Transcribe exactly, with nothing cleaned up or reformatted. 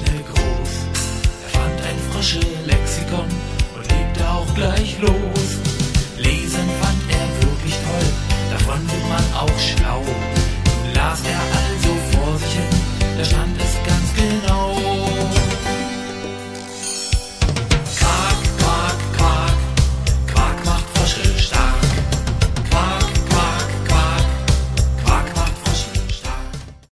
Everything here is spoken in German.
schnell groß. Er fand ein Frösche-Lexikon und legte auch gleich los. Lesen fand er wirklich toll, davon wird man auch schlau.